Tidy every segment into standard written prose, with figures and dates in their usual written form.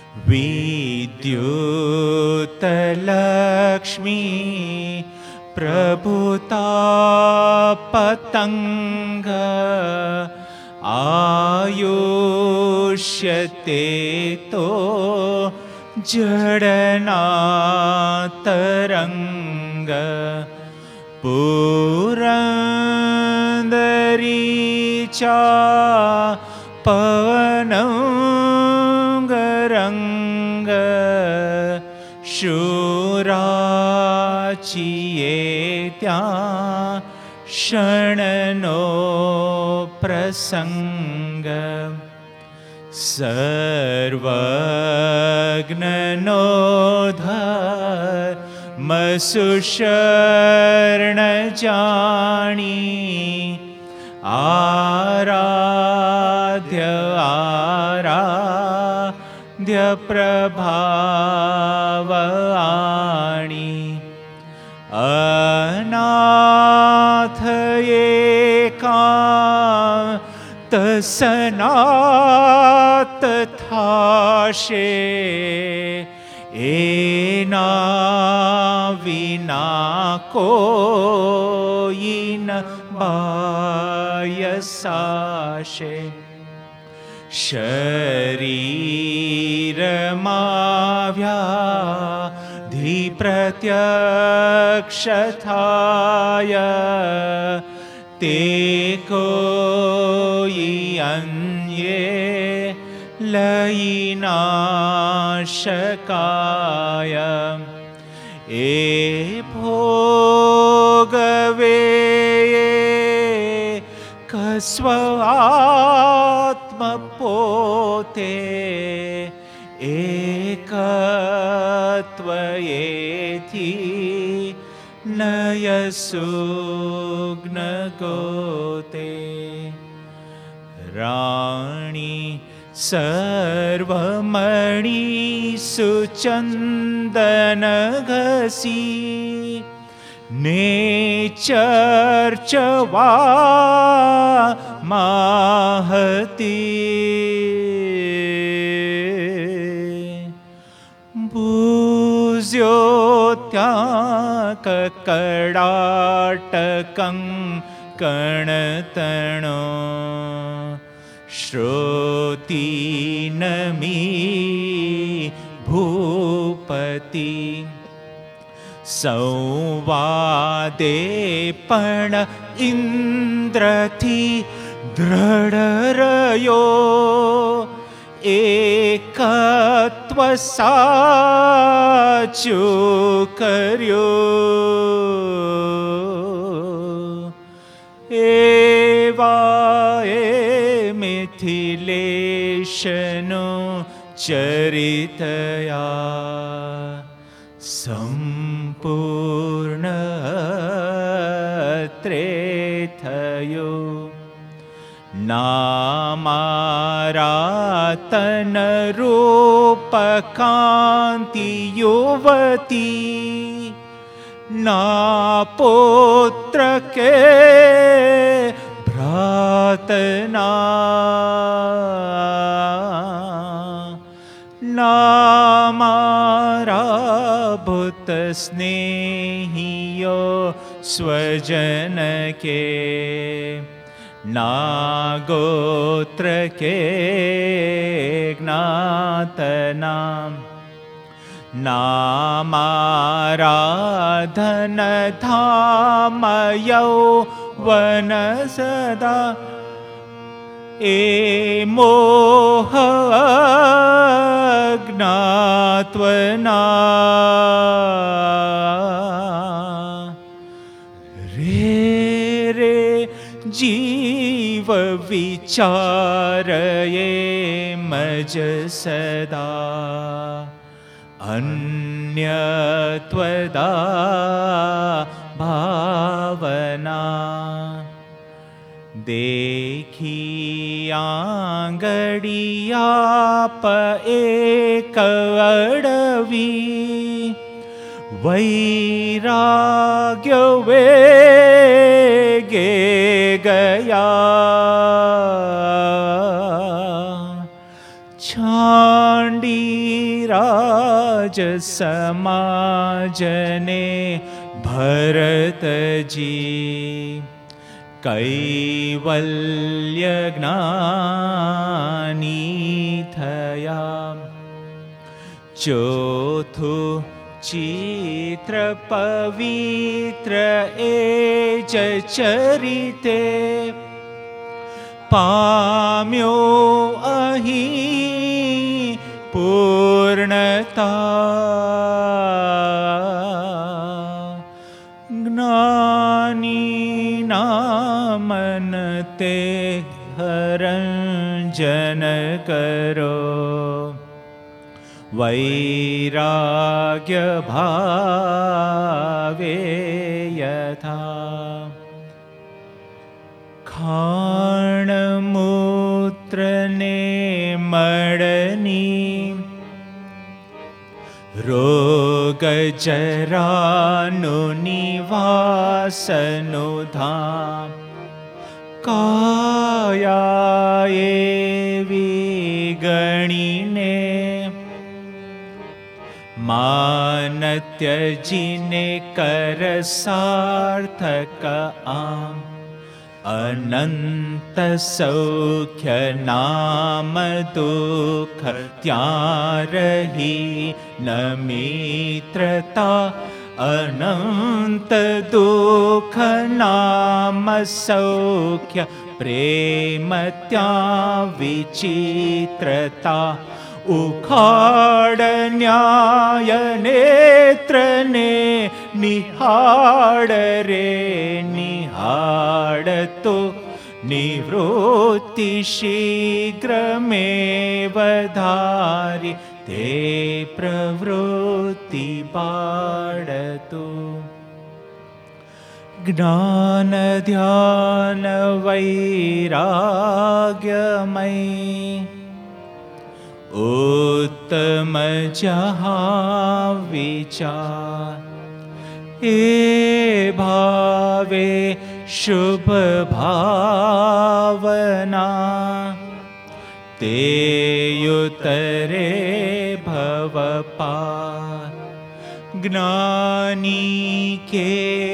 विद्युतलक्ष्मी प्रभुता पतंग आयुष्यते तो जड़ना तरंग पुरंदरीचा पवनंगरंग शूराचिये त्या क्षणनो प्रसंग सर्वज्ञनो धर्मसुशरण जानी आराध्य आराध्य प्रभावाणी अनाथ एकांत सनात थाशे एना विना कोई न बायसाशे शरीर व्याधि प्रत्यक्ष थाय ते कोई अन्ये लई नाशकाय ए भोगवे कस्व आत्म पोते एकत्वयेति नयसुग्न गोते राणी सर्वमणि सुचंदन घसी नेचर्चवा महती भूज्योत्या ककडाटकं कणतणो श्रोतीनमी भूपति संवादे पण इंद्रथी दृढ़रयो एकत्व साचु कर्यो एवाए मिथिलेशनो चरितया संपूर्ण त्रेथयो नामारातन रूप कांति युवती ना पुत्र के भ्रातना नामारा भूत स्नेहियो स्वजन के ना गोत्र के ज्ञातना नामाराधन धाम यौवन सदा ए मोह ज्ञात्वना रे रे जीव विचारये मज सदा अन्यत्वदा भावना देखी आंगड़ियाप एक अड़वी वैराग्य वेगे गया छांडी राज समाजने भरतजी कैवल्य ज्ञानी थया चौथु चित्र पवित्र एज चरिते पाम्यो अहि पूर्णता ज्ञानी नामन ते हरंजन करो वैराग्य भावे यथा खाण मूत्र ने मड़नी रोग जरानु निवासनु धाम काया एवी गणीने मान त्यजिने कर सार्थक आम अनंत सौख्य नाम दुख त्यारही न मित्रता अनंत दुख नाम सौख्य प्रेम त्या विचित्रता उखाड़ न्याय नेत्र ने निहाड़ रे निहाड़ तो निवृत्ति शीघ्र में वधारी ते प्रवृत्ति बाड़तु ज्ञान ध्यान वैराग्यमय उत्तम जहाँ विचार ए भावे शुभ भावना ते युतरे भव पार ज्ञानी के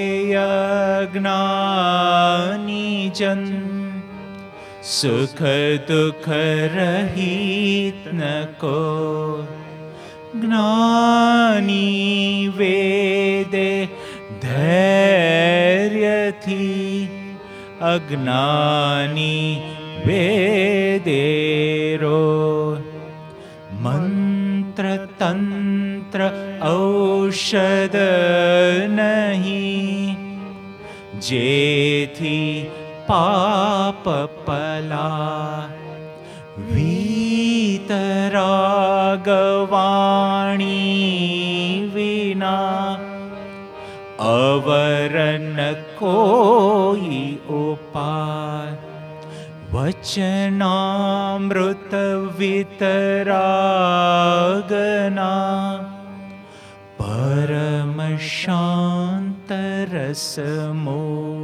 अज्ञानी जन सुख दुख रहित न को ज्ञानी वेदे धैर्य थी अज्ञानी वेदेरो मंत्र तंत्र औषध नहीं जेथी पाप पला वीतरागवाणी विना अवरन कोई उपाय वचनामृत वितरागना परम शांत रसमो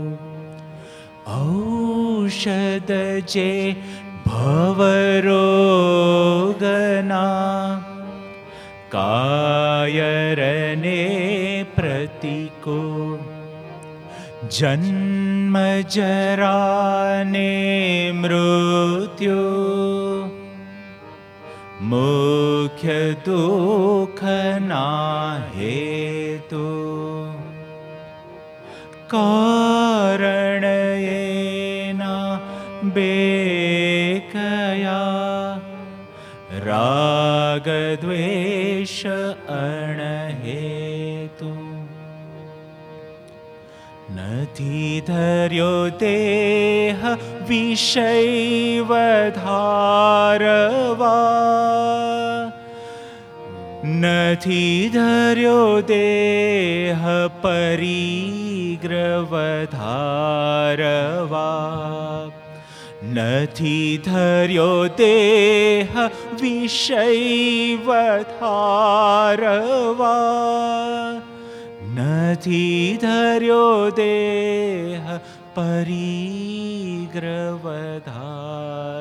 औषध जे भवरोगना कायरने प्रतिको जन्म जराने मृत्यु मुख्य दुख ना हेतु कारण येना बेकया राग द्वेष अणहेतु नथी धर्यो देह विषयवधारवा नथी धर्यो देह परिग्रवधारवा नथी धर्यो देह विषयवधारवा नथी धर्यो देह परिग्रवधारवा।